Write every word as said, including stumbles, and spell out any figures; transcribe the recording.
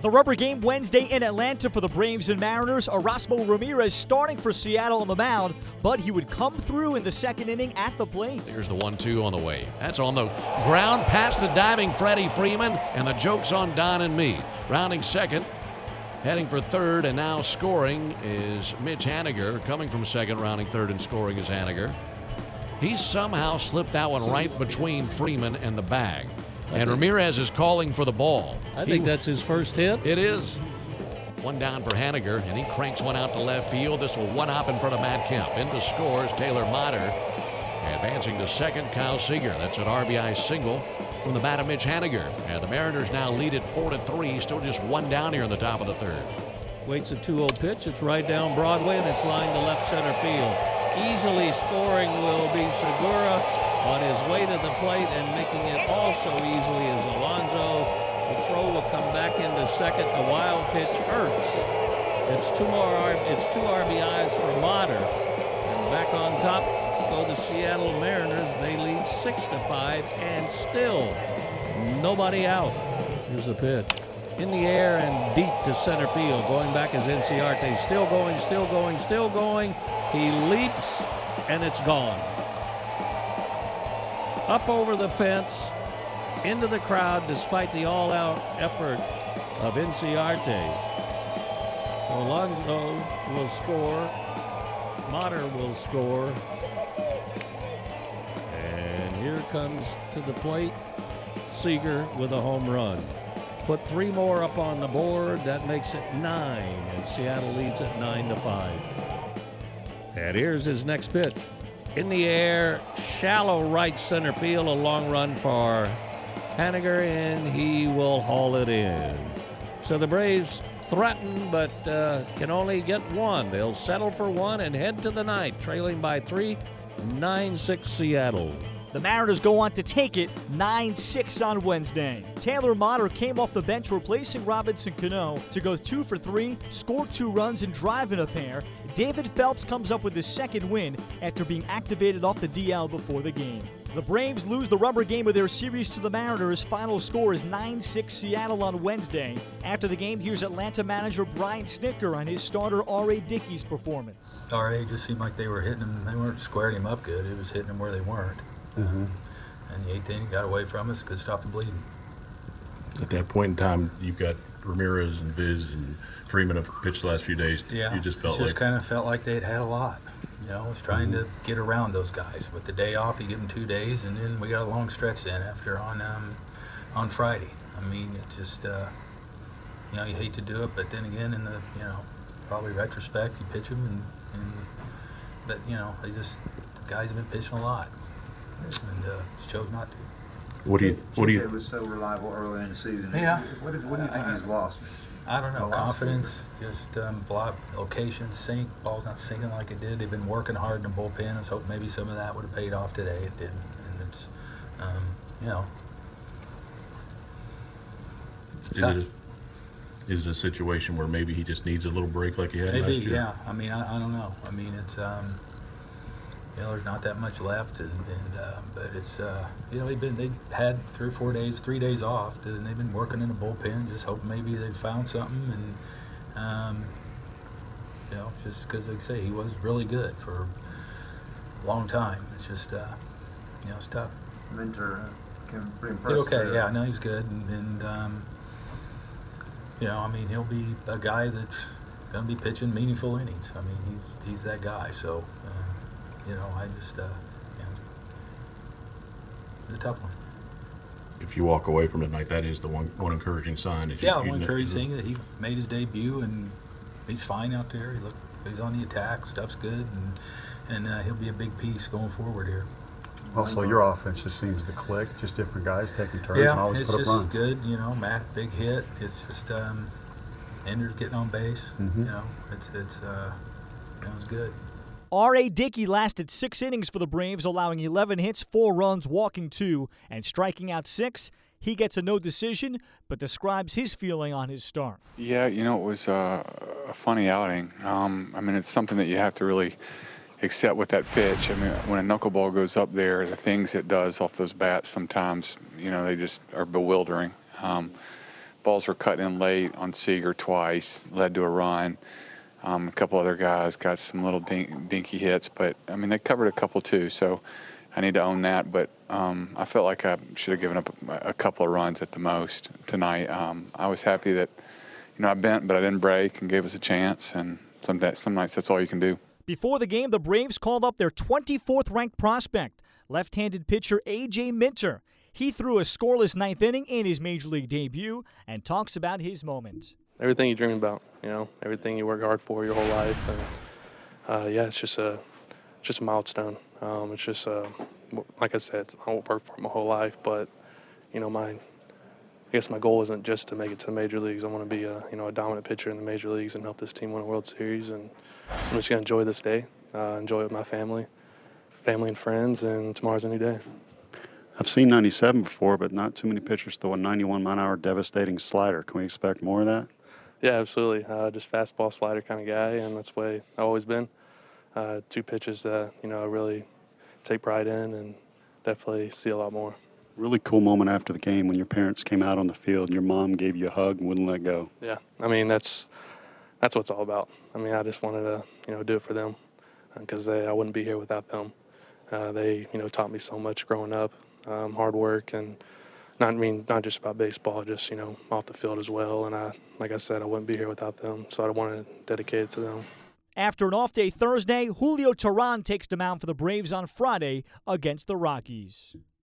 The rubber game Wednesday in Atlanta for the Braves and Mariners. Erasmo Ramirez starting for Seattle on the mound, but he would come through in the second inning at the plate. Here's the one two on the way. That's on the ground past the diving Freddie Freeman, and the joke's on Don and me. Rounding second, heading for third, and now scoring is Mitch Haniger. Coming from second, rounding third, and scoring is Haniger. He somehow slipped that one right between Freeman and the bag. And Ramirez is calling for the ball. I think he, that's his first hit. It is. One down for Haniger, and he cranks one out to left field. This will one hop in front of Matt Kemp. Into scores Taylor Motter. Advancing to second, Kyle Seager. That's an R B I single from the bat of Mitch Haniger. And the Mariners now lead it four to three. Still just one down here in the top of the third. Waits a two oh pitch. It's right down Broadway, and it's lined to left center field. Easily scoring will be Segura on his way to the plate, and making it also easily is Alonso. The throw will come back into second. The wild pitch hurts. It's two more. It's two R B Is for Motter, and back on top go the Seattle Mariners. They lead six to five, and still nobody out. Here's the pitch. In the air and deep to center field. Going back is Inciarte. Still going, still going, still going. He leaps, and it's gone. Up over the fence, into the crowd, despite the all-out effort of Inciarte. So Alonso will score. Motter will score. And here comes to the plate Seager with a home run. Put three more up on the board. That makes it nine, and Seattle leads at nine to five. And here's his next pitch. In the air, shallow right center field, a long run for Haniger, and he will haul it in. So the Braves threaten, but uh, can only get one. They'll settle for one and head to the ninth, trailing by three, nine six Seattle. The Mariners go on to take it nine six on Wednesday. Taylor Motter came off the bench replacing Robinson Cano to go two for three, scored two runs, and drive in a pair. David Phelps comes up with his second win after being activated off the D L before the game. The Braves lose the rubber game of their series to the Mariners. Final score is nine six Seattle on Wednesday. After the game, here's Atlanta manager Brian Snitker on his starter R A Dickey's performance. R A just seemed like they were hitting him. They weren't squaring him up good. It was hitting him where they weren't. Mm-hmm. And the eighth inning got away from us. Could stop the bleeding. At that point in time, you've got Ramirez and Viz and Freeman have pitched the last few days. Yeah, you just felt it just like kind of felt like they'd had a lot. You know, I was trying mm-hmm. to get around those guys. With the day off, you give them two days, and then we got a long stretch then after on um, on Friday. I mean, it just uh, you know, you hate to do it, but then again, in the you know, probably retrospect, you pitch them, and, and but you know, they just the guys have been pitching a lot, and uh, just chose not to. What do you? What do you? It was so reliable early in the season. Yeah. What did what do you think he's lost? I don't know. Confidence, just um, block, location, sink. Ball's not sinking like it did. They've been working hard in the bullpen. I was hoping maybe some of that would have paid off today. It didn't, and it's, um, you know. Is it, a, is it a situation where maybe he just needs a little break like he had maybe, last year? yeah. I mean, I, I don't know. I mean, it's. Um, You know, there's not that much left, and, and uh, but it's uh, you know they've been they had three or four days, three days off, and they've been working in the bullpen. Just hoping maybe they found something, and um, you know, just because like I say he was really good for a long time. It's just uh, you know it's tough. Mentor can pretty Did impressive. okay, yeah, no, he's good, and, and um, you know, I mean, he'll be a guy that's going to be pitching meaningful innings. I mean, he's he's that guy. So. Uh, You know, I just, uh, you know, it's a tough one. If you walk away from it like that, is the one one encouraging sign. That you, yeah, you one know, encouraging thing that he made his debut and he's fine out there. He look, he's on the attack. Stuff's good, and and uh, he'll be a big piece going forward here. Also, your offense just seems to click. Just different guys taking turns yeah, and always it's put up just runs. good. You know, Matt, big hit. It's just um, Ender's getting on base. Mm-hmm. You know, it's it's uh, you know, it's good. R A Dickey lasted six innings for the Braves, allowing eleven hits, four runs, walking two, and striking out six. He gets a no decision, but describes his feeling on his start. Yeah, you know, it was uh, a funny outing. Um, I mean, it's something that you have to really accept with that pitch. I mean, when a knuckleball goes up there, the things it does off those bats sometimes, you know, they just are bewildering. Um, Balls were cut in late on Seager twice, led to a run. Um, a couple other guys got some little dink, dinky hits, but, I mean, they covered a couple too, so I need to own that. But um, I felt like I should have given up a, a couple of runs at the most tonight. Um, I was happy that, you know, I bent, but I didn't break and gave us a chance, and some, some nights that's all you can do. Before the game, the Braves called up their twenty-fourth ranked prospect, left-handed pitcher A J Minter. He threw a scoreless ninth inning in his Major League debut and talks about his moment. Everything you dream about, you know, everything you work hard for your whole life. And, uh, yeah, it's just a, just a milestone. Um, it's just, uh, like I said, I won't work for it my whole life, but, you know, my, I guess my goal isn't just to make it to the major leagues. I want to be a, you know, a dominant pitcher in the major leagues and help this team win a World Series. And I'm just going to enjoy this day, uh, enjoy it with my family, family and friends, and tomorrow's a new day. I've seen ninety-seven before, but not too many pitchers throw a ninety-one mile an hour devastating slider. Can we expect more of that? Yeah, absolutely. Uh, just fastball slider kind of guy, and that's the way I've always been. Uh, two pitches that, you know, I really take pride in and definitely see a lot more. Really cool moment after the game when your parents came out on the field and your mom gave you a hug and wouldn't let go. Yeah, I mean, that's that's what it's all about. I mean, I just wanted to, you know, do it for them because they I wouldn't be here without them. Uh, they, you know, taught me so much growing up, um, hard work, and not I mean not just about baseball, just, you know, off the field as well. And I, like I said, I wouldn't be here without them, so I wanted to dedicate it to them. After an off day Thursday, Julio Teheran takes the mound for the Braves on Friday against the Rockies.